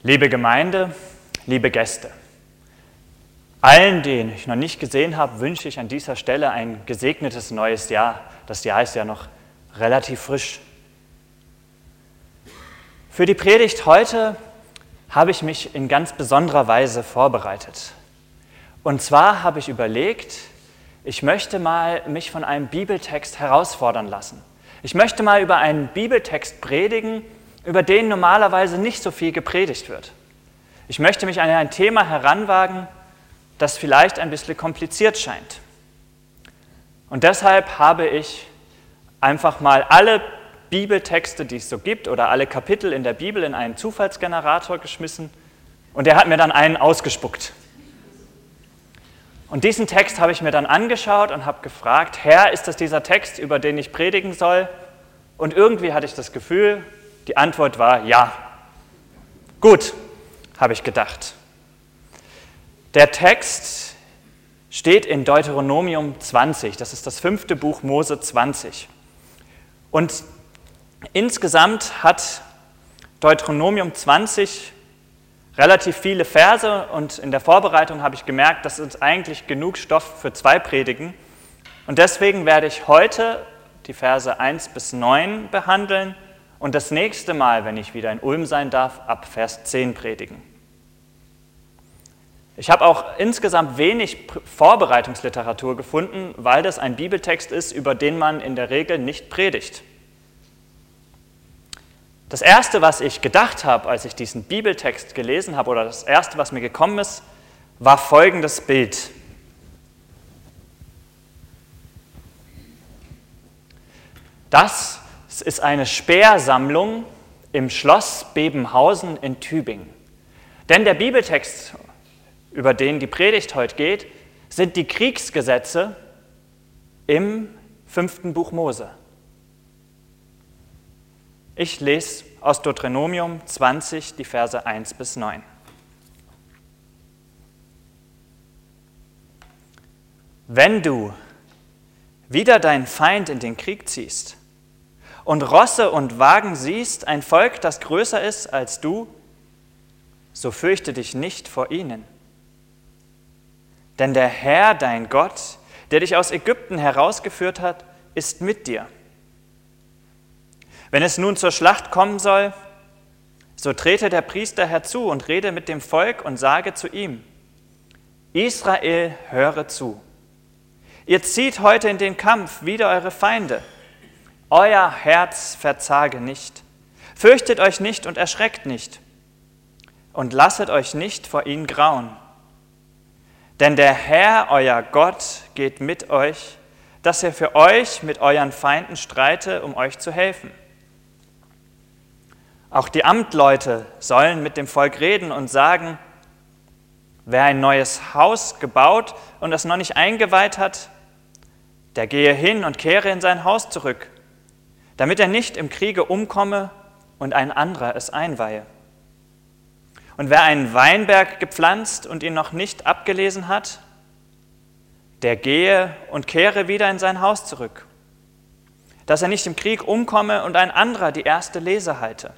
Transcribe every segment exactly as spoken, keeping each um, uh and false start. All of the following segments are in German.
Liebe Gemeinde, liebe Gäste, allen, die ich noch nicht gesehen habe, wünsche ich an dieser Stelle ein gesegnetes neues Jahr. Das Jahr ist ja noch relativ frisch. Für die Predigt heute habe ich mich in ganz besonderer Weise vorbereitet. Und zwar habe ich überlegt, ich möchte mal mich von einem Bibeltext herausfordern lassen. Ich möchte mal über einen Bibeltext predigen, über den normalerweise nicht so viel gepredigt wird. Ich möchte mich an ein Thema heranwagen, das vielleicht ein bisschen kompliziert scheint. Und deshalb habe ich einfach mal alle Bibeltexte, die es so gibt, oder alle Kapitel in der Bibel in einen Zufallsgenerator geschmissen und der hat mir dann einen ausgespuckt. Und diesen Text habe ich mir dann angeschaut und habe gefragt, Herr, ist das dieser Text, über den ich predigen soll? Und irgendwie hatte ich das Gefühl, die Antwort war ja. Gut, habe ich gedacht. Der Text steht in Deuteronomium zwanzig, das ist das fünfte Buch Mose zwanzig. Und insgesamt hat Deuteronomium zwanzig relativ viele Verse und in der Vorbereitung habe ich gemerkt, das ist eigentlich genug Stoff für zwei Predigen. Und deswegen werde ich heute die Verse eins bis neun behandeln und das nächste Mal, wenn ich wieder in Ulm sein darf, ab Vers zehn predigen. Ich habe auch insgesamt wenig Vorbereitungsliteratur gefunden, weil das ein Bibeltext ist, über den man in der Regel nicht predigt. Das Erste, was ich gedacht habe, als ich diesen Bibeltext gelesen habe, oder das Erste, was mir gekommen ist, war folgendes Bild. Das ist eine Speersammlung im Schloss Bebenhausen in Tübingen. Denn der Bibeltext, über den die Predigt heute geht, sind die Kriegsgesetze im fünften Buch Mose. Ich lese aus Deuteronomium zwanzig die Verse eins bis neun. Wenn du wieder deinen Feind in den Krieg ziehst und Rosse und Wagen siehst, ein Volk, das größer ist als du, so fürchte dich nicht vor ihnen. Denn der Herr, dein Gott, der dich aus Ägypten herausgeführt hat, ist mit dir. Wenn es nun zur Schlacht kommen soll, so trete der Priester herzu und rede mit dem Volk und sage zu ihm: Israel, höre zu. Ihr zieht heute in den Kampf wider eure Feinde. Euer Herz verzage nicht. Fürchtet euch nicht und erschreckt nicht. Und lasset euch nicht vor ihnen grauen. Denn der Herr, euer Gott, geht mit euch, dass er für euch mit euren Feinden streite, um euch zu helfen. Auch die Amtleute sollen mit dem Volk reden und sagen: Wer ein neues Haus gebaut und es noch nicht eingeweiht hat, der gehe hin und kehre in sein Haus zurück, damit er nicht im Kriege umkomme und ein anderer es einweihe. Und wer einen Weinberg gepflanzt und ihn noch nicht abgelesen hat, der gehe und kehre wieder in sein Haus zurück, dass er nicht im Krieg umkomme und ein anderer die erste Lese halte.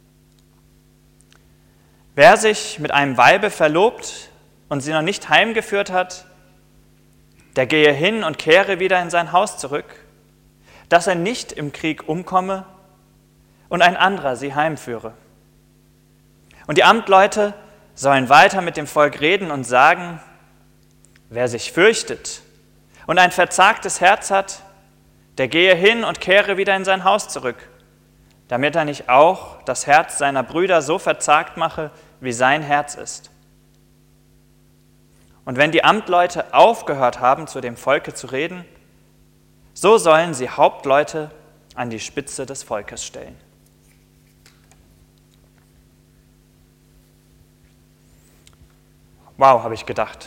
Wer sich mit einem Weibe verlobt und sie noch nicht heimgeführt hat, der gehe hin und kehre wieder in sein Haus zurück, dass er nicht im Krieg umkomme und ein anderer sie heimführe. Und die Amtleute sollen weiter mit dem Volk reden und sagen: Wer sich fürchtet und ein verzagtes Herz hat, der gehe hin und kehre wieder in sein Haus zurück, damit er nicht auch das Herz seiner Brüder so verzagt mache, wie sein Herz ist. Und wenn die Amtleute aufgehört haben, zu dem Volke zu reden, so sollen sie Hauptleute an die Spitze des Volkes stellen. Wow, habe ich gedacht.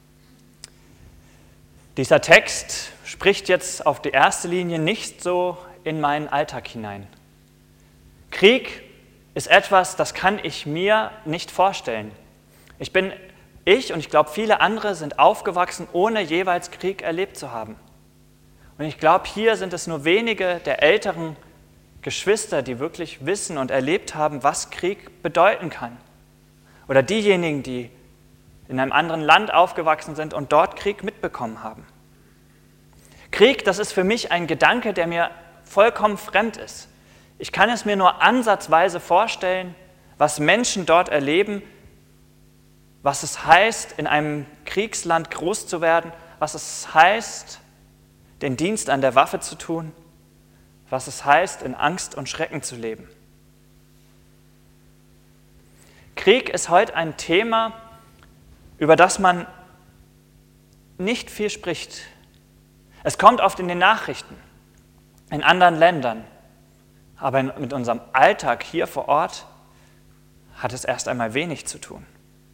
Dieser Text spricht jetzt auf die erste Linie nicht so in meinen Alltag hinein. Krieg ist etwas, das kann ich mir nicht vorstellen. Ich bin, ich und ich glaube viele andere sind aufgewachsen, ohne jeweils Krieg erlebt zu haben. Und ich glaube, hier sind es nur wenige der älteren Geschwister, die wirklich wissen und erlebt haben, was Krieg bedeuten kann. oder diejenigen, die in einem anderen Land aufgewachsen sind und dort Krieg mitbekommen haben. Krieg, das ist für mich ein Gedanke, der mir vollkommen fremd ist. Ich kann es mir nur ansatzweise vorstellen, was Menschen dort erleben, was es heißt, in einem Kriegsland groß zu werden, was es heißt, den Dienst an der Waffe zu tun, was es heißt, in Angst und Schrecken zu leben. Krieg ist heute ein Thema, über das man nicht viel spricht. Es kommt oft in den Nachrichten, in anderen Ländern, aber mit unserem Alltag hier vor Ort hat es erst einmal wenig zu tun.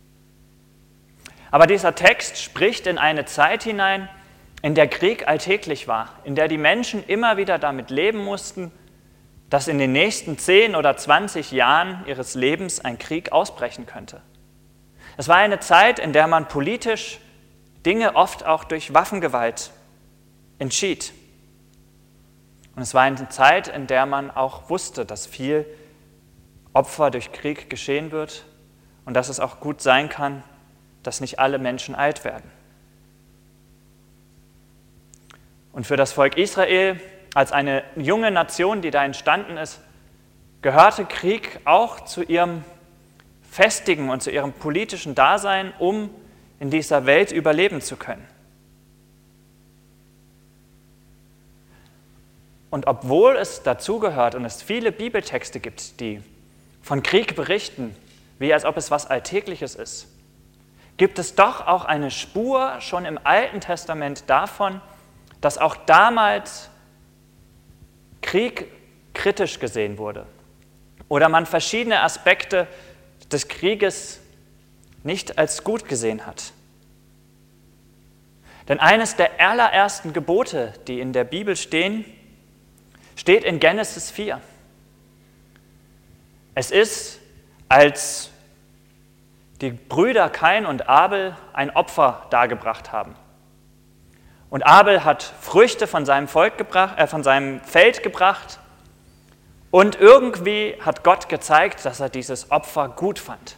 Aber dieser Text spricht in eine Zeit hinein, in der Krieg alltäglich war, in der die Menschen immer wieder damit leben mussten, dass in den nächsten zehn oder zwanzig Jahren ihres Lebens ein Krieg ausbrechen könnte. Es war eine Zeit, in der man politisch Dinge oft auch durch Waffengewalt entschied. Und es war eine Zeit, in der man auch wusste, dass viel Opfer durch Krieg geschehen wird und dass es auch gut sein kann, dass nicht alle Menschen alt werden. Und für das Volk Israel, als eine junge Nation, die da entstanden ist, gehörte Krieg auch zu ihrem festigen und zu ihrem politischen Dasein, um in dieser Welt überleben zu können. Und obwohl es dazugehört und es viele Bibeltexte gibt, die von Krieg berichten, wie als ob es was Alltägliches ist, gibt es doch auch eine Spur schon im Alten Testament davon, dass auch damals Krieg kritisch gesehen wurde oder man verschiedene Aspekte des Krieges nicht als gut gesehen hat. Denn eines der allerersten Gebote, die in der Bibel stehen, steht in Genesis vier. Es ist, als die Brüder Kain und Abel ein Opfer dargebracht haben. Und Abel hat Früchte von seinem, Volk gebracht, äh, von seinem Feld gebracht und irgendwie hat Gott gezeigt, dass er dieses Opfer gut fand.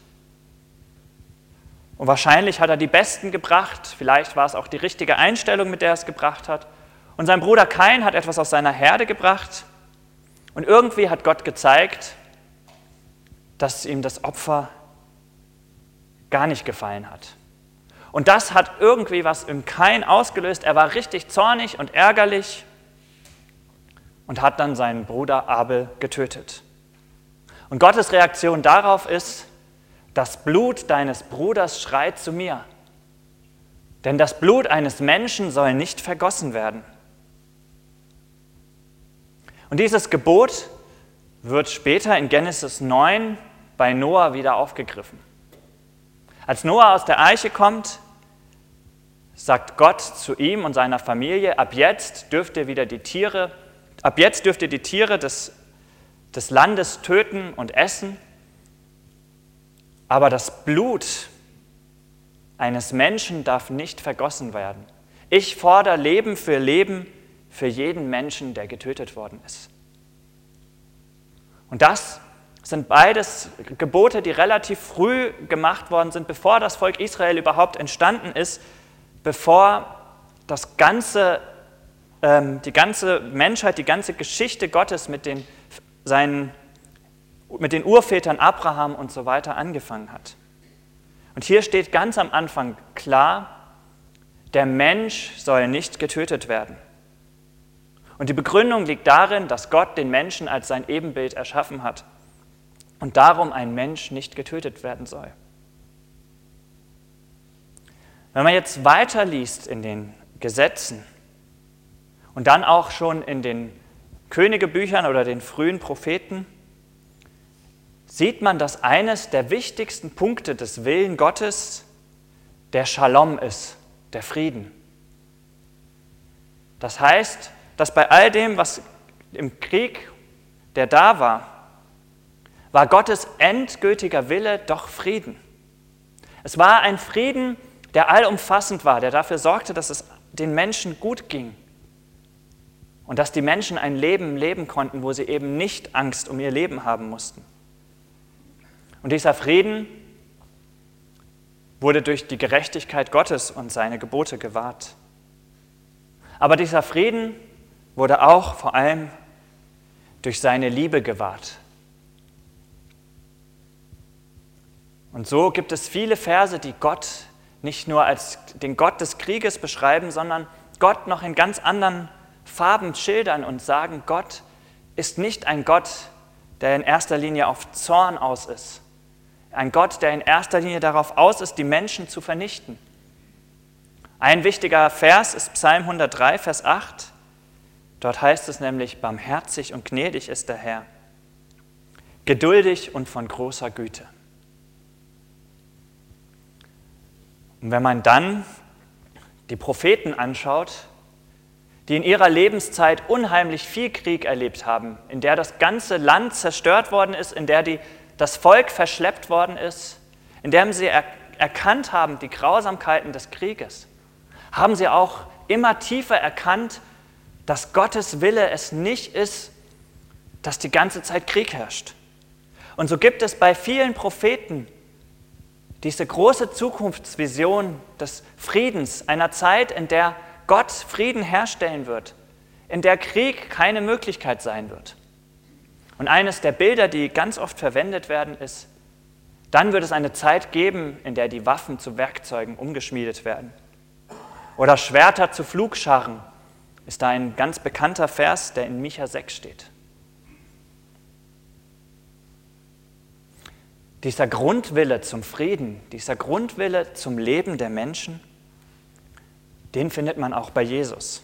Und wahrscheinlich hat er die besten gebracht, vielleicht war es auch die richtige Einstellung, mit der er es gebracht hat. Und sein Bruder Kain hat etwas aus seiner Herde gebracht und irgendwie hat Gott gezeigt, dass ihm das Opfer gar nicht gefallen hat. Und das hat irgendwie was im Kain ausgelöst. Er war richtig zornig und ärgerlich und hat dann seinen Bruder Abel getötet. Und Gottes Reaktion darauf ist, das Blut deines Bruders schreit zu mir. Denn das Blut eines Menschen soll nicht vergossen werden. Und dieses Gebot wird später in Genesis neun bei Noah wieder aufgegriffen. Als Noah aus der Arche kommt, sagt Gott zu ihm und seiner Familie, ab jetzt dürft ihr wieder die Tiere, ab jetzt dürft ihr die Tiere des, des Landes töten und essen, aber das Blut eines Menschen darf nicht vergossen werden. Ich fordere Leben für Leben für jeden Menschen, der getötet worden ist. Und das sind beides Gebote, die relativ früh gemacht worden sind, bevor das Volk Israel überhaupt entstanden ist, bevor das ganze, ähm, die ganze Menschheit, die ganze Geschichte Gottes mit den, seinen, mit den Urvätern Abraham und so weiter angefangen hat. Und hier steht ganz am Anfang klar, der Mensch soll nicht getötet werden. Und die Begründung liegt darin, dass Gott den Menschen als sein Ebenbild erschaffen hat und darum ein Mensch nicht getötet werden soll. Wenn man jetzt weiterliest in den Gesetzen und dann auch schon in den Königebüchern oder den frühen Propheten, sieht man, dass eines der wichtigsten Punkte des Willens Gottes der Shalom ist, der Frieden. Das heißt, dass bei all dem, was im Krieg, der da war, war Gottes endgültiger Wille doch Frieden. Es war ein Frieden, der allumfassend war, der dafür sorgte, dass es den Menschen gut ging und dass die Menschen ein Leben leben konnten, wo sie eben nicht Angst um ihr Leben haben mussten. Und dieser Frieden wurde durch die Gerechtigkeit Gottes und seine Gebote gewahrt. Aber dieser Frieden wurde auch vor allem durch seine Liebe gewahrt. Und so gibt es viele Verse, die Gott nicht nur als den Gott des Krieges beschreiben, sondern Gott noch in ganz anderen Farben schildern und sagen, Gott ist nicht ein Gott, der in erster Linie auf Zorn aus ist. Ein Gott, der in erster Linie darauf aus ist, die Menschen zu vernichten. Ein wichtiger Vers ist Psalm hundertdrei, Vers acht. Dort heißt es nämlich, barmherzig und gnädig ist der Herr, geduldig und von großer Güte. Und wenn man dann die Propheten anschaut, die in ihrer Lebenszeit unheimlich viel Krieg erlebt haben, in der das ganze Land zerstört worden ist, in der die, das Volk verschleppt worden ist, in der sie er, erkannt haben, die Grausamkeiten des Krieges, haben sie auch immer tiefer erkannt, dass Gottes Wille es nicht ist, dass die ganze Zeit Krieg herrscht. Und so gibt es bei vielen Propheten diese große Zukunftsvision des Friedens, einer Zeit, in der Gott Frieden herstellen wird, in der Krieg keine Möglichkeit sein wird. Und eines der Bilder, die ganz oft verwendet werden, ist, dann wird es eine Zeit geben, in der die Waffen zu Werkzeugen umgeschmiedet werden. Oder Schwerter zu Pflugscharren ist da ein ganz bekannter Vers, der in Micha sechs steht. Dieser Grundwille zum Frieden, dieser Grundwille zum Leben der Menschen, den findet man auch bei Jesus.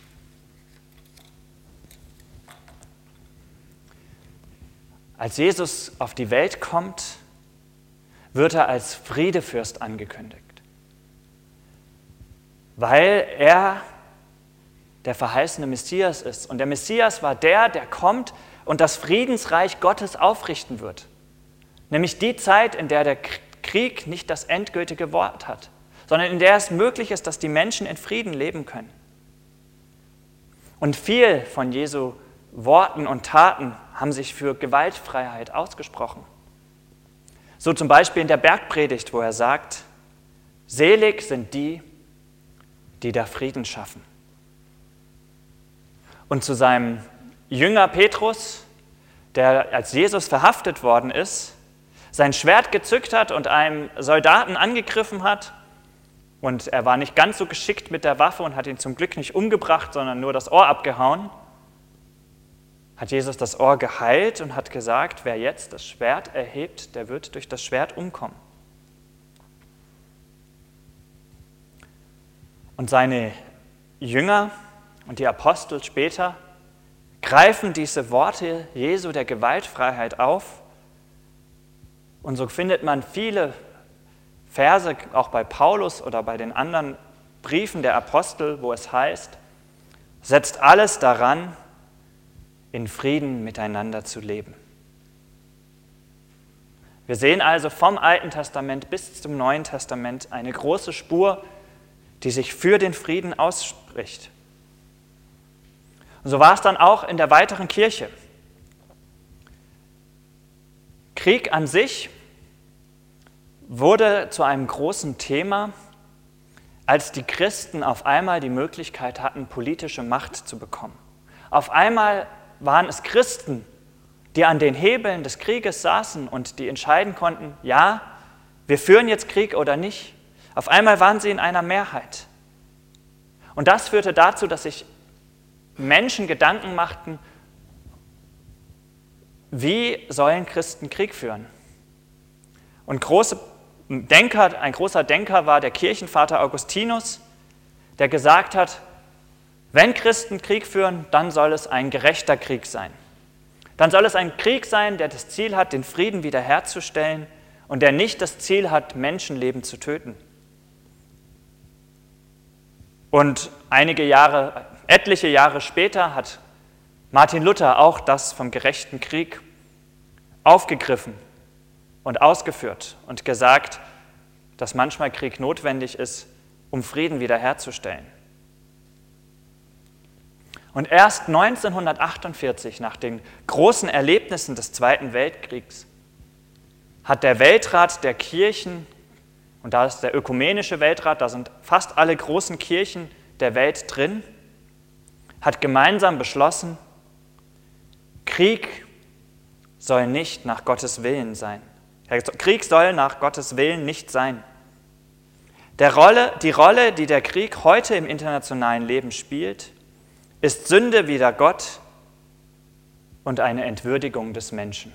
Als Jesus auf die Welt kommt, wird er als Friedefürst angekündigt, weil er der verheißene Messias ist. Und der Messias war der, der kommt und das Friedensreich Gottes aufrichten wird. Nämlich die Zeit, in der der Krieg nicht das endgültige Wort hat, sondern in der es möglich ist, dass die Menschen in Frieden leben können. Und viel von Jesu Worten und Taten haben sich für Gewaltfreiheit ausgesprochen. So zum Beispiel in der Bergpredigt, wo er sagt, selig sind die, die da Frieden schaffen. Und zu seinem Jünger Petrus, der als Jesus verhaftet worden ist, sein Schwert gezückt hat und einem Soldaten angegriffen hat, und er war nicht ganz so geschickt mit der Waffe und hat ihn zum Glück nicht umgebracht, sondern nur das Ohr abgehauen, hat Jesus das Ohr geheilt und hat gesagt, wer jetzt das Schwert erhebt, der wird durch das Schwert umkommen. Und seine Jünger und die Apostel später greifen diese Worte Jesu der Gewaltfreiheit auf. Und so findet man viele Verse, auch bei Paulus oder bei den anderen Briefen der Apostel, wo es heißt, setzt alles daran, in Frieden miteinander zu leben. Wir sehen also vom Alten Testament bis zum Neuen Testament eine große Spur, die sich für den Frieden ausspricht. Und so war es dann auch in der weiteren Kirche. Krieg an sich wurde zu einem großen Thema, als die Christen auf einmal die Möglichkeit hatten, politische Macht zu bekommen. Auf einmal waren es Christen, die an den Hebeln des Krieges saßen und die entscheiden konnten, ja, wir führen jetzt Krieg oder nicht. Auf einmal waren sie in einer Mehrheit. Und das führte dazu, dass sich Menschen Gedanken machten, wie sollen Christen Krieg führen? Und große Denker, ein großer Denker war der Kirchenvater Augustinus, der gesagt hat, wenn Christen Krieg führen, dann soll es ein gerechter Krieg sein. Dann soll es ein Krieg sein, der das Ziel hat, den Frieden wiederherzustellen und der nicht das Ziel hat, Menschenleben zu töten. Und einige Jahre, etliche Jahre später hat Martin Luther auch das vom gerechten Krieg aufgegriffen und ausgeführt und gesagt, dass manchmal Krieg notwendig ist, um Frieden wiederherzustellen. Und erst neunzehnhundertachtundvierzig, nach den großen Erlebnissen des Zweiten Weltkriegs, hat der Weltrat der Kirchen und da ist der Ökumenische Weltrat, da sind fast alle großen Kirchen der Welt drin, hat gemeinsam beschlossen, Krieg soll nicht nach Gottes Willen sein. Krieg soll nach Gottes Willen nicht sein. Der Rolle, die Rolle, die der Krieg heute im internationalen Leben spielt, ist Sünde wider Gott und eine Entwürdigung des Menschen.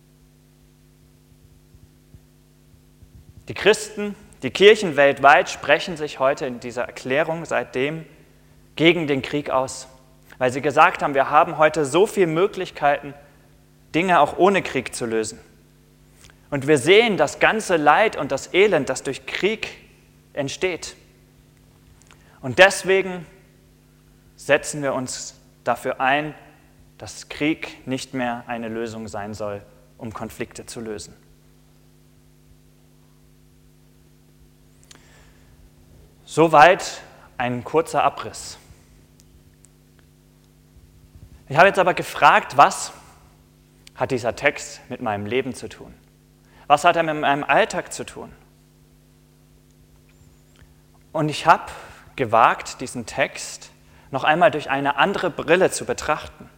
Die Christen, die Kirchen weltweit sprechen sich heute in dieser Erklärung seitdem gegen den Krieg aus, weil sie gesagt haben, wir haben heute so viele Möglichkeiten, Dinge auch ohne Krieg zu lösen. Und wir sehen das ganze Leid und das Elend, das durch Krieg entsteht. Und deswegen setzen wir uns dafür ein, dass Krieg nicht mehr eine Lösung sein soll, um Konflikte zu lösen. Soweit ein kurzer Abriss. Ich habe jetzt aber gefragt, was hat dieser Text mit meinem Leben zu tun? Was hat er mit meinem Alltag zu tun? Und ich habe gewagt, diesen Text noch einmal durch eine andere Brille zu betrachten.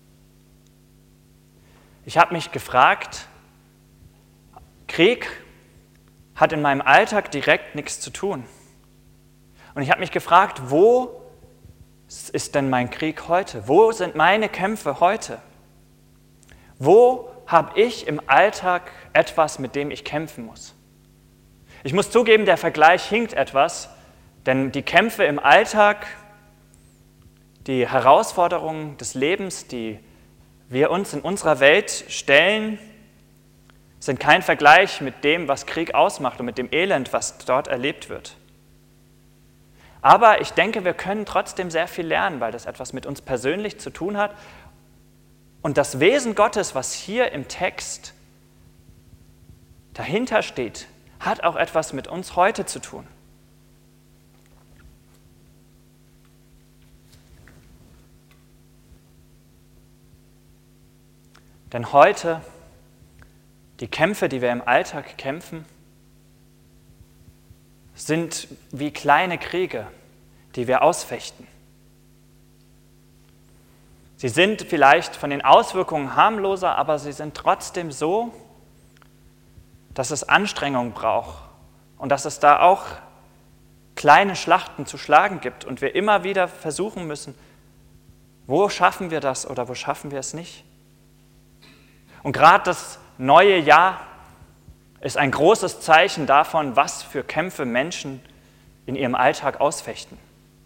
Ich habe mich gefragt, Krieg hat in meinem Alltag direkt nichts zu tun. Und ich habe mich gefragt, wo ist denn mein Krieg heute? Wo sind meine Kämpfe heute? Wo habe ich im Alltag etwas, mit dem ich kämpfen muss? Ich muss zugeben, der Vergleich hinkt etwas, denn die Kämpfe im Alltag, die Herausforderungen des Lebens, die wir uns in unserer Welt stellen, sind kein Vergleich mit dem, was Krieg ausmacht und mit dem Elend, was dort erlebt wird. Aber ich denke, wir können trotzdem sehr viel lernen, weil das etwas mit uns persönlich zu tun hat. Und das Wesen Gottes, was hier im Text dahinter steht, hat auch etwas mit uns heute zu tun. Denn heute, die Kämpfe, die wir im Alltag kämpfen, sind wie kleine Kriege, die wir ausfechten. Sie sind vielleicht von den Auswirkungen harmloser, aber sie sind trotzdem so, dass es Anstrengung braucht und dass es da auch kleine Schlachten zu schlagen gibt und wir immer wieder versuchen müssen, wo schaffen wir das oder wo schaffen wir es nicht. Und gerade das neue Jahr ist ein großes Zeichen davon, was für Kämpfe Menschen in ihrem Alltag ausfechten.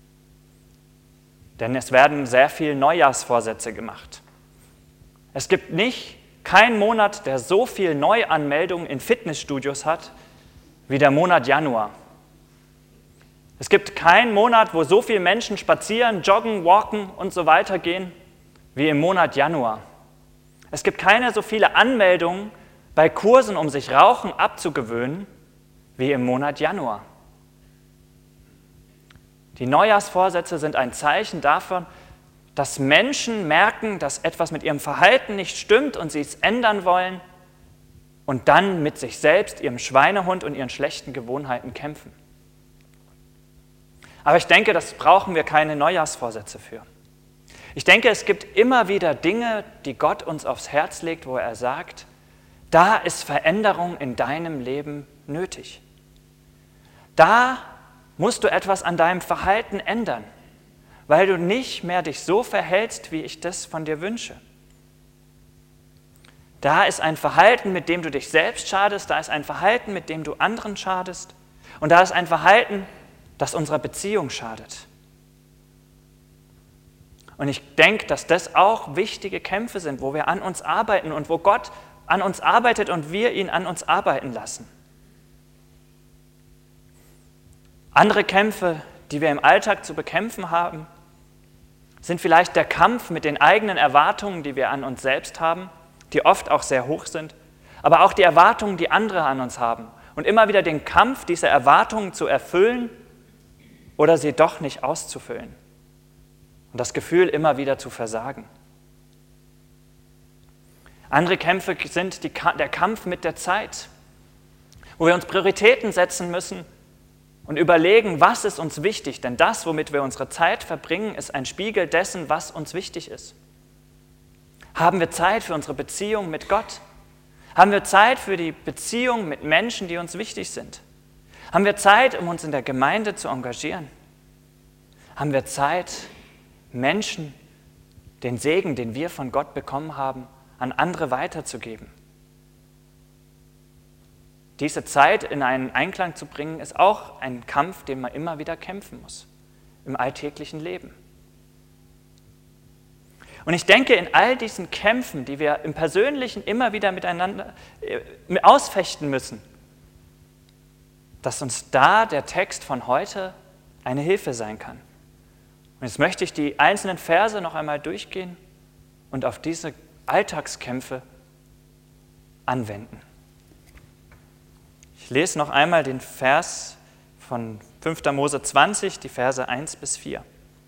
Denn es werden sehr viele Neujahrsvorsätze gemacht. Es gibt nicht keinen Monat, der so viele Neuanmeldungen in Fitnessstudios hat, wie der Monat Januar. Es gibt keinen Monat, wo so viele Menschen spazieren, joggen, walken und so weiter gehen, wie im Monat Januar. Es gibt keine so viele Anmeldungen bei Kursen, um sich Rauchen abzugewöhnen, wie im Monat Januar. Die Neujahrsvorsätze sind ein Zeichen davon, dass Menschen merken, dass etwas mit ihrem Verhalten nicht stimmt und sie es ändern wollen und dann mit sich selbst, ihrem Schweinehund und ihren schlechten Gewohnheiten kämpfen. Aber ich denke, das brauchen wir keine Neujahrsvorsätze für. Ich denke, es gibt immer wieder Dinge, die Gott uns aufs Herz legt, wo er sagt, da ist Veränderung in deinem Leben nötig. Da musst du etwas an deinem Verhalten ändern, weil du nicht mehr dich so verhältst, wie ich das von dir wünsche. Da ist ein Verhalten, mit dem du dich selbst schadest, da ist ein Verhalten, mit dem du anderen schadest und da ist ein Verhalten, das unserer Beziehung schadet. Und ich denke, dass das auch wichtige Kämpfe sind, wo wir an uns arbeiten und wo Gott an uns arbeitet und wir ihn an uns arbeiten lassen. Andere Kämpfe, die wir im Alltag zu bekämpfen haben, sind vielleicht der Kampf mit den eigenen Erwartungen, die wir an uns selbst haben, die oft auch sehr hoch sind, aber auch die Erwartungen, die andere an uns haben. Und immer wieder den Kampf, diese Erwartungen zu erfüllen oder sie doch nicht auszufüllen. Und das Gefühl, immer wieder zu versagen. Andere Kämpfe sind die, der Kampf mit der Zeit, wo wir uns Prioritäten setzen müssen und überlegen, was ist uns wichtig, denn das, womit wir unsere Zeit verbringen, ist ein Spiegel dessen, was uns wichtig ist. Haben wir Zeit für unsere Beziehung mit Gott? Haben wir Zeit für die Beziehung mit Menschen, die uns wichtig sind? Haben wir Zeit, um uns in der Gemeinde zu engagieren? Haben wir Zeit, Menschen den Segen, den wir von Gott bekommen haben, an andere weiterzugeben? Diese Zeit in einen Einklang zu bringen, ist auch ein Kampf, den man immer wieder kämpfen muss, im alltäglichen Leben. Und ich denke, in all diesen Kämpfen, die wir im Persönlichen immer wieder miteinander äh, ausfechten müssen, dass uns da der Text von heute eine Hilfe sein kann. Und jetzt möchte ich die einzelnen Verse noch einmal durchgehen und auf diese Alltagskämpfe anwenden. Ich lese noch einmal den Vers von fünfter Mose zwanzig, die Verse eins bis vier.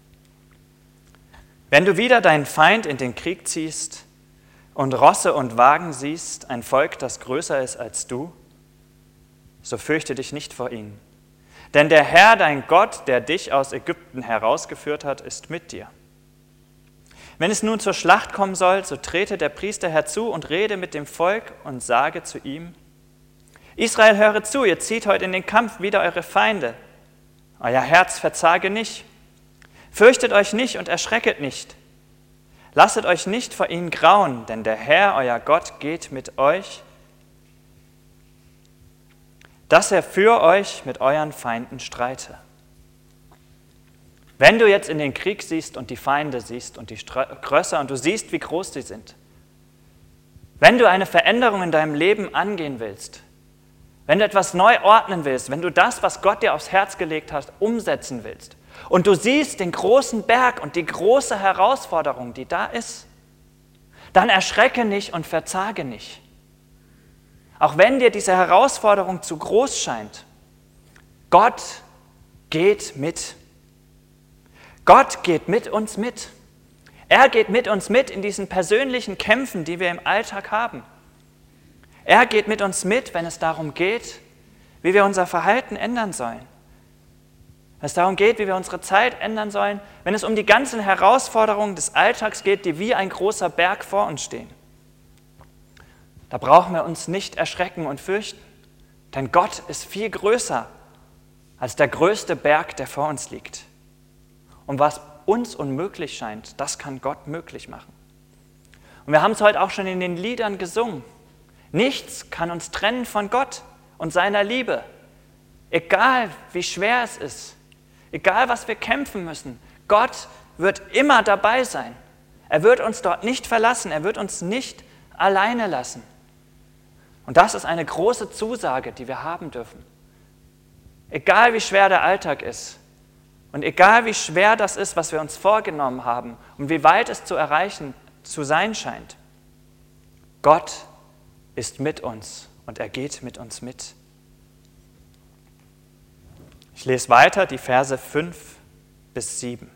Wenn du wieder deinen Feind in den Krieg ziehst und Rosse und Wagen siehst, ein Volk, das größer ist als du, so fürchte dich nicht vor ihnen. Denn der Herr, dein Gott, der dich aus Ägypten herausgeführt hat, ist mit dir. Wenn es nun zur Schlacht kommen soll, so trete der Priester herzu und rede mit dem Volk und sage zu ihm: Israel, höre zu, ihr zieht heute in den Kampf wider eure Feinde. Euer Herz verzage nicht. Fürchtet euch nicht und erschrecket nicht. Lasset euch nicht vor ihnen grauen, denn der Herr, euer Gott, geht mit euch, dass er für euch mit euren Feinden streite. Wenn du jetzt in den Krieg siehst und die Feinde siehst und die Größer und du siehst, wie groß sie sind, wenn du eine Veränderung in deinem Leben angehen willst, wenn du etwas neu ordnen willst, wenn du das, was Gott dir aufs Herz gelegt hat, umsetzen willst und du siehst den großen Berg und die große Herausforderung, die da ist, dann erschrecke nicht und verzage nicht. Auch wenn dir diese Herausforderung zu groß scheint, Gott geht mit. Gott geht mit uns mit. Er geht mit uns mit in diesen persönlichen Kämpfen, die wir im Alltag haben. Er geht mit uns mit, wenn es darum geht, wie wir unser Verhalten ändern sollen. Wenn es darum geht, wie wir unsere Zeit ändern sollen, wenn es um die ganzen Herausforderungen des Alltags geht, die wie ein großer Berg vor uns stehen. Da brauchen wir uns nicht erschrecken und fürchten, denn Gott ist viel größer als der größte Berg, der vor uns liegt. Und was uns unmöglich scheint, das kann Gott möglich machen. Und wir haben es heute auch schon in den Liedern gesungen. Nichts kann uns trennen von Gott und seiner Liebe. Egal wie schwer es ist, egal was wir kämpfen müssen, Gott wird immer dabei sein. Er wird uns dort nicht verlassen, er wird uns nicht alleine lassen. Und das ist eine große Zusage, die wir haben dürfen. Egal wie schwer der Alltag ist und egal wie schwer das ist, was wir uns vorgenommen haben und wie weit es zu erreichen zu sein scheint, Gott ist mit uns und er geht mit uns mit. Ich lese weiter die Verse fünf bis sieben.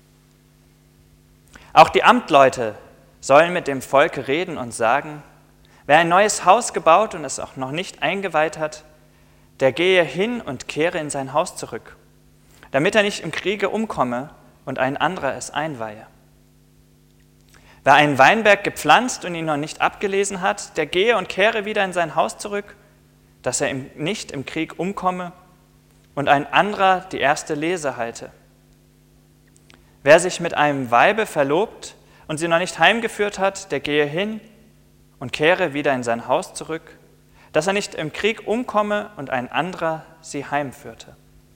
Auch die Amtleute sollen mit dem Volk reden und sagen: Wer ein neues Haus gebaut und es auch noch nicht eingeweiht hat, der gehe hin und kehre in sein Haus zurück, damit er nicht im Kriege umkomme und ein anderer es einweihe. Wer einen Weinberg gepflanzt und ihn noch nicht abgelesen hat, der gehe und kehre wieder in sein Haus zurück, dass er nicht im Krieg umkomme und ein anderer die erste Lese halte. Wer sich mit einem Weibe verlobt und sie noch nicht heimgeführt hat, der gehe hin und kehre wieder in sein Haus zurück, dass er nicht im Krieg umkomme und ein anderer sie heimführte.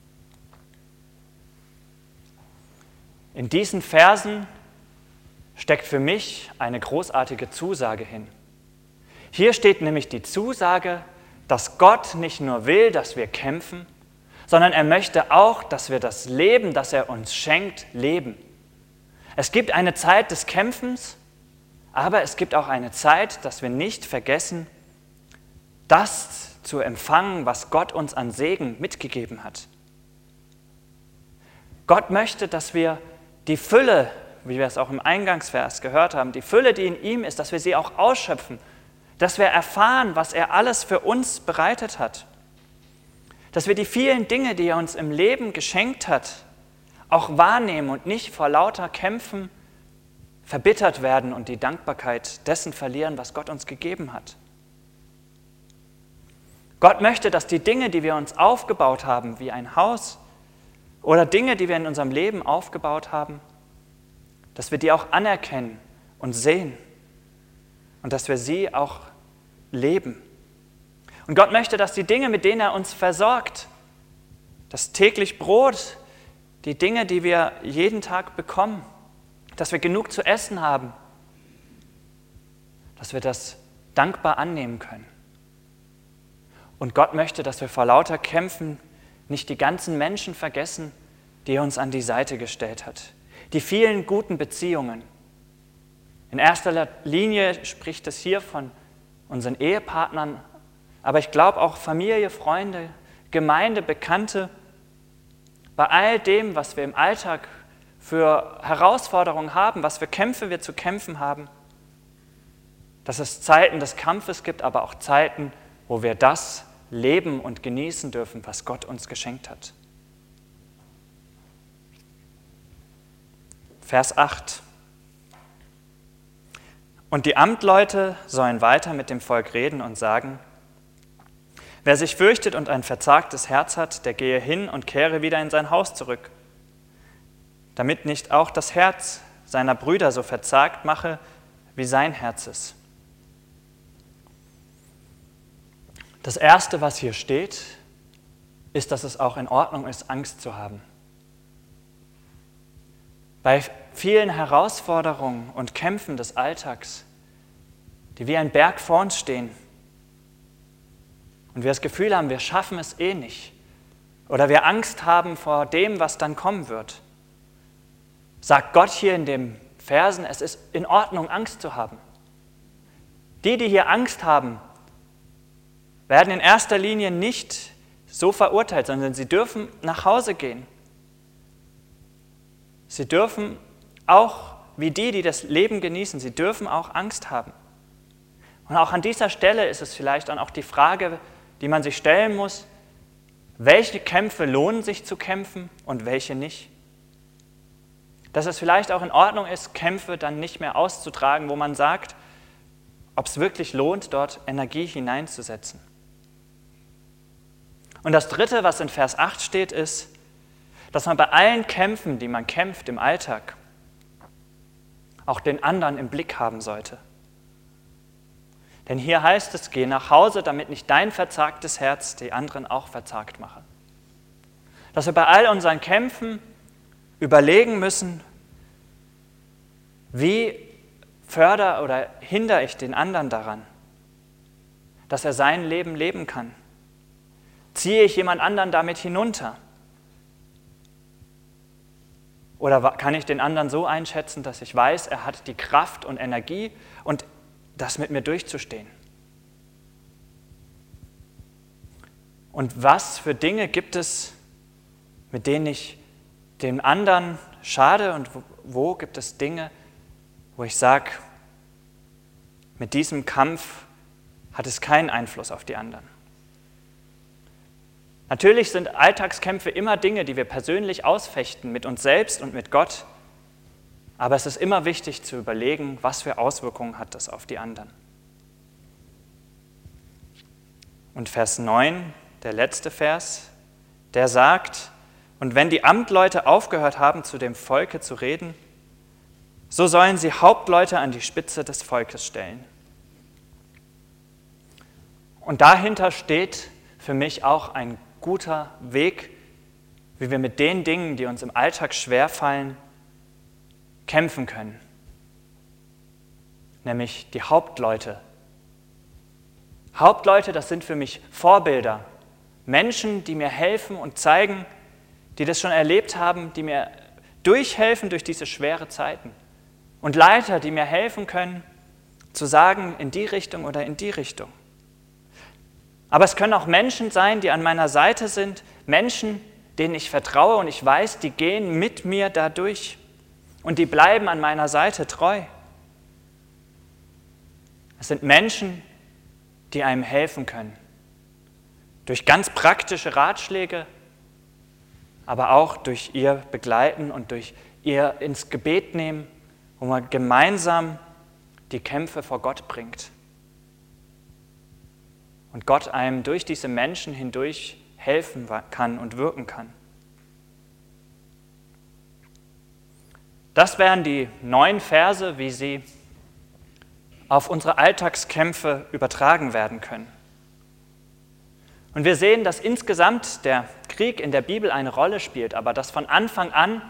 In diesen Versen steckt für mich eine großartige Zusage hin. Hier steht nämlich die Zusage, dass Gott nicht nur will, dass wir kämpfen, sondern er möchte auch, dass wir das Leben, das er uns schenkt, leben. Es gibt eine Zeit des Kämpfens, aber es gibt auch eine Zeit, dass wir nicht vergessen, das zu empfangen, was Gott uns an Segen mitgegeben hat. Gott möchte, dass wir die Fülle, wie wir es auch im Eingangsvers gehört haben, die Fülle, die in ihm ist, dass wir sie auch ausschöpfen, dass wir erfahren, was er alles für uns bereitet hat. Dass wir die vielen Dinge, die er uns im Leben geschenkt hat, auch wahrnehmen und nicht vor lauter Kämpfen verbittert werden und die Dankbarkeit dessen verlieren, was Gott uns gegeben hat. Gott möchte, dass die Dinge, die wir uns aufgebaut haben, wie ein Haus oder Dinge, die wir in unserem Leben aufgebaut haben, dass wir die auch anerkennen und sehen und dass wir sie auch leben. Und Gott möchte, dass die Dinge, mit denen er uns versorgt, das täglich Brot, die Dinge, die wir jeden Tag bekommen, dass wir genug zu essen haben, dass wir das dankbar annehmen können. Und Gott möchte, dass wir vor lauter Kämpfen nicht die ganzen Menschen vergessen, die er uns an die Seite gestellt hat. Die vielen guten Beziehungen. In erster Linie spricht es hier von unseren Ehepartnern, aber ich glaube auch Familie, Freunde, Gemeinde, Bekannte. Bei all dem, was wir im Alltag für Herausforderungen haben, was für Kämpfe wir zu kämpfen haben, dass es Zeiten des Kampfes gibt, aber auch Zeiten, wo wir das leben und genießen dürfen, was Gott uns geschenkt hat. Vers acht. Und die Amtleute sollen weiter mit dem Volk reden und sagen, wer sich fürchtet und ein verzagtes Herz hat, der gehe hin und kehre wieder in sein Haus zurück, damit nicht auch das Herz seiner Brüder so verzagt mache, wie sein Herz ist. Das Erste, was hier steht, ist, dass es auch in Ordnung ist, Angst zu haben. Bei vielen Herausforderungen und Kämpfen des Alltags, die wie ein Berg vor uns stehen und wir das Gefühl haben, wir schaffen es eh nicht oder wir Angst haben vor dem, was dann kommen wird, sagt Gott hier in den Versen, es ist in Ordnung, Angst zu haben. Die, die hier Angst haben, werden in erster Linie nicht so verurteilt, sondern sie dürfen nach Hause gehen. Sie dürfen auch, wie die, die das Leben genießen, sie dürfen auch Angst haben. Und auch an dieser Stelle ist es vielleicht dann auch die Frage, die man sich stellen muss, welche Kämpfe lohnen sich zu kämpfen und welche nicht. Dass es vielleicht auch in Ordnung ist, Kämpfe dann nicht mehr auszutragen, wo man sagt, ob es wirklich lohnt, dort Energie hineinzusetzen. Und das Dritte, was in Vers acht steht, ist, dass man bei allen Kämpfen, die man kämpft im Alltag, auch den anderen im Blick haben sollte. Denn hier heißt es, geh nach Hause, damit nicht dein verzagtes Herz die anderen auch verzagt mache. Dass wir bei all unseren Kämpfen überlegen müssen, wie fördere oder hindere ich den anderen daran, dass er sein Leben leben kann. Ziehe ich jemand anderen damit hinunter? Oder kann ich den anderen so einschätzen, dass ich weiß, er hat die Kraft und Energie und das mit mir durchzustehen? Und was für Dinge gibt es, mit denen ich den anderen schade und wo gibt es Dinge, wo ich sage, mit diesem Kampf hat es keinen Einfluss auf die anderen? Natürlich sind Alltagskämpfe immer Dinge, die wir persönlich ausfechten, mit uns selbst und mit Gott. Aber es ist immer wichtig zu überlegen, was für Auswirkungen hat das auf die anderen. Und Vers neun, der letzte Vers, der sagt, und wenn die Amtleute aufgehört haben, zu dem Volke zu reden, so sollen sie Hauptleute an die Spitze des Volkes stellen. Und dahinter steht für mich auch ein guter Weg, wie wir mit den Dingen, die uns im Alltag schwerfallen, kämpfen können. Nämlich die Hauptleute. Hauptleute, das sind für mich Vorbilder. Menschen, die mir helfen und zeigen, die das schon erlebt haben, die mir durchhelfen durch diese schweren Zeiten. Und Leiter, die mir helfen können, zu sagen, in die Richtung oder in die Richtung. Aber es können auch Menschen sein, die an meiner Seite sind, Menschen, denen ich vertraue und ich weiß, die gehen mit mir dadurch und die bleiben an meiner Seite treu. Es sind Menschen, die einem helfen können, durch ganz praktische Ratschläge, aber auch durch ihr Begleiten und durch ihr ins Gebet nehmen, wo man gemeinsam die Kämpfe vor Gott bringt. Und Gott einem durch diese Menschen hindurch helfen kann und wirken kann. Das wären die neun Verse, wie sie auf unsere Alltagskämpfe übertragen werden können. Und wir sehen, dass insgesamt der Krieg in der Bibel eine Rolle spielt, aber dass von Anfang an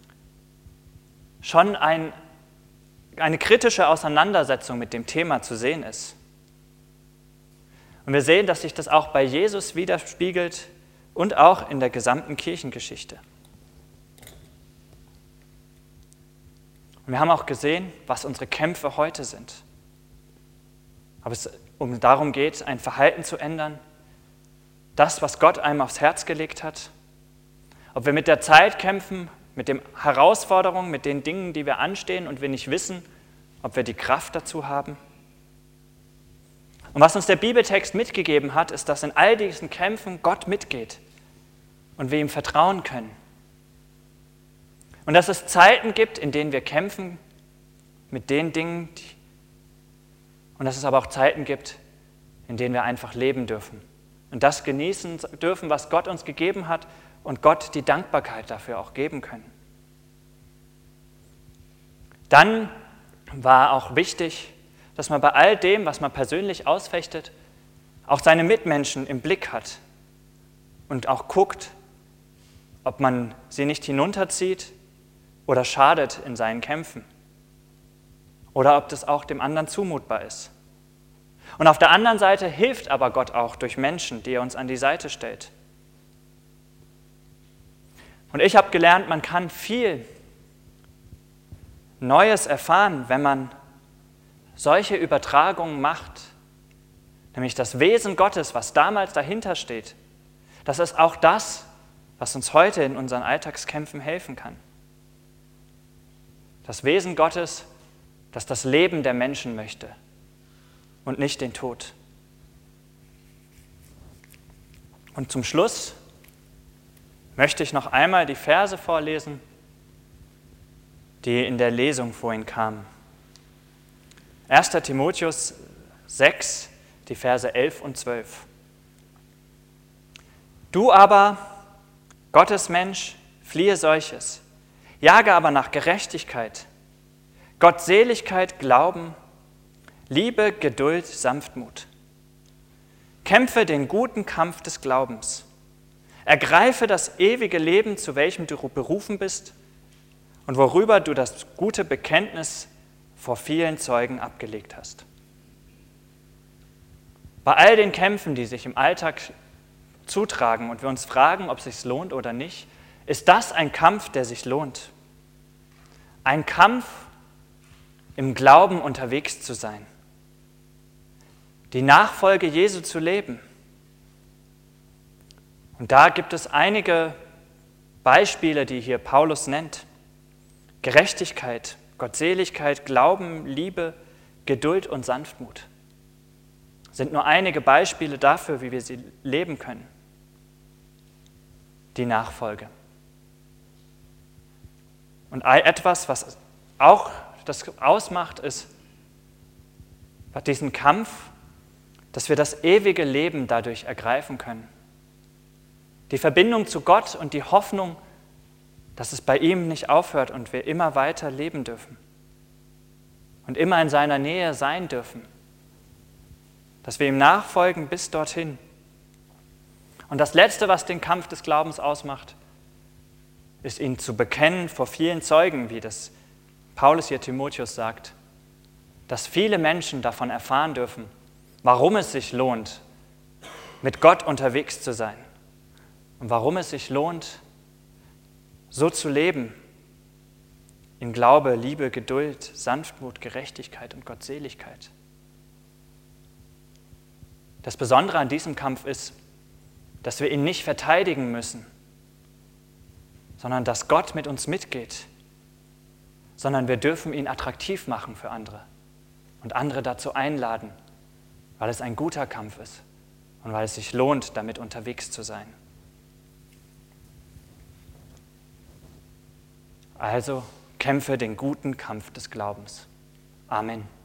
schon ein, eine kritische Auseinandersetzung mit dem Thema zu sehen ist. Und wir sehen, dass sich das auch bei Jesus widerspiegelt und auch in der gesamten Kirchengeschichte. Und wir haben auch gesehen, was unsere Kämpfe heute sind. Ob es um darum geht, ein Verhalten zu ändern, das, was Gott einem aufs Herz gelegt hat. Ob wir mit der Zeit kämpfen, mit den Herausforderungen, mit den Dingen, die wir anstehen und wir nicht wissen, ob wir die Kraft dazu haben. Und was uns der Bibeltext mitgegeben hat, ist, dass in all diesen Kämpfen Gott mitgeht und wir ihm vertrauen können. Und dass es Zeiten gibt, in denen wir kämpfen mit den Dingen, die und dass es aber auch Zeiten gibt, in denen wir einfach leben dürfen und das genießen dürfen, was Gott uns gegeben hat und Gott die Dankbarkeit dafür auch geben können. Dann war auch wichtig, dass man bei all dem, was man persönlich ausfechtet, auch seine Mitmenschen im Blick hat und auch guckt, ob man sie nicht hinunterzieht oder schadet in seinen Kämpfen oder ob das auch dem anderen zumutbar ist. Und auf der anderen Seite hilft aber Gott auch durch Menschen, die er uns an die Seite stellt. Und ich habe gelernt, man kann viel Neues erfahren, wenn man solche Übertragungen macht, nämlich das Wesen Gottes, was damals dahinter steht, das ist auch das, was uns heute in unseren Alltagskämpfen helfen kann. Das Wesen Gottes, das das Leben der Menschen möchte und nicht den Tod. Und zum Schluss möchte ich noch einmal die Verse vorlesen, die in der Lesung vorhin kamen. erster Timotheus sechs, die Verse elf und zwölf. Du aber, Gottes Mensch, fliehe solches, jage aber nach Gerechtigkeit, Gottseligkeit, Glauben, Liebe, Geduld, Sanftmut. Kämpfe den guten Kampf des Glaubens. Ergreife das ewige Leben, zu welchem du berufen bist und worüber du das gute Bekenntnis vor vielen Zeugen abgelegt hast. Bei all den Kämpfen, die sich im Alltag zutragen und wir uns fragen, ob es sich lohnt oder nicht, ist das ein Kampf, der sich lohnt. Ein Kampf, im Glauben unterwegs zu sein. Die Nachfolge Jesu zu leben. Und da gibt es einige Beispiele, die hier Paulus nennt. Gerechtigkeit, Gottseligkeit, Glauben, Liebe, Geduld und Sanftmut sind nur einige Beispiele dafür, wie wir sie leben können. Die Nachfolge. Und etwas, was auch das ausmacht, ist diesen Kampf, dass wir das ewige Leben dadurch ergreifen können. Die Verbindung zu Gott und die Hoffnung, dass es bei ihm nicht aufhört und wir immer weiter leben dürfen und immer in seiner Nähe sein dürfen, dass wir ihm nachfolgen bis dorthin. Und das Letzte, was den Kampf des Glaubens ausmacht, ist ihn zu bekennen vor vielen Zeugen, wie das Paulus hier Timotheus sagt, dass viele Menschen davon erfahren dürfen, warum es sich lohnt, mit Gott unterwegs zu sein und warum es sich lohnt, so zu leben, in Glaube, Liebe, Geduld, Sanftmut, Gerechtigkeit und Gottseligkeit. Das Besondere an diesem Kampf ist, dass wir ihn nicht verteidigen müssen, sondern dass Gott mit uns mitgeht, sondern wir dürfen ihn attraktiv machen für andere und andere dazu einladen, weil es ein guter Kampf ist und weil es sich lohnt, damit unterwegs zu sein. Also kämpfe den guten Kampf des Glaubens. Amen.